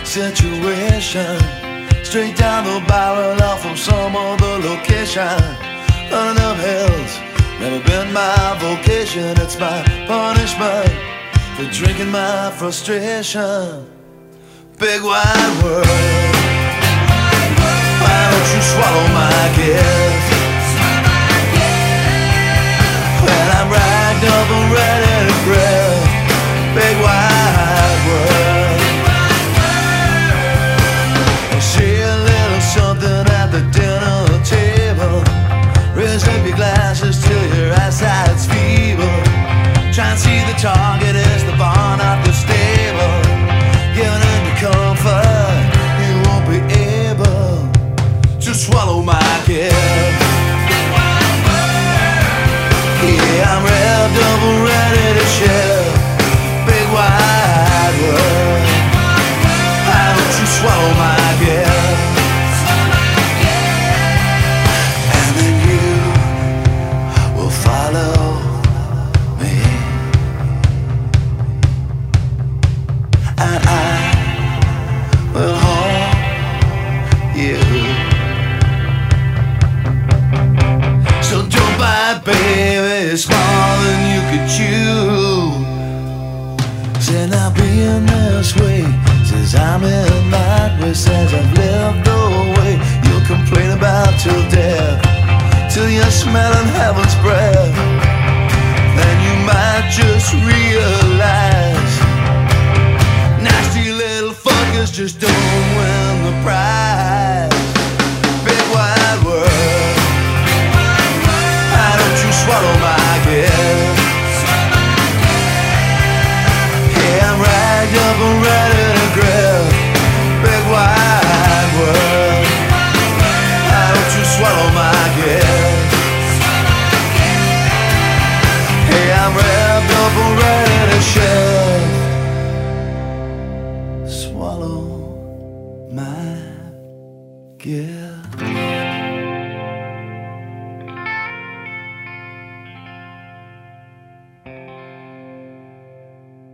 situation. Straight down the barrel off from some other location. Running up hills, never been my vocation. It's my punishment for drinking my frustration. Big wide world, why don't you swallow my gift? When I'm racked up and ready to breath. Big wide world, I see a little something at the dinner table. Raise up your glasses till your eyesight's feeble. Try and see the target is the barn at the stable. Giving in to comfort, you won't be able to swallow my gift. Yeah, I'm revved up and ready to share. Big wide world, why don't you swallow my gift? And then you will follow me, and I will hold you. So don't bite, baby, it's more than you could chew. Said now being this way, says I'm in that way, says I've lived the way you'll complain about till death, till you're smelling heaven's breath. Then you might just realize nasty little fuckers just don't win the prize. Big wide world, why don't you swallow my gift? I'm ragged up and ready to grip. Big wide world, why don't you swallow my gift? Hey, I'm wrapped up and ready to share. Swallow my gift.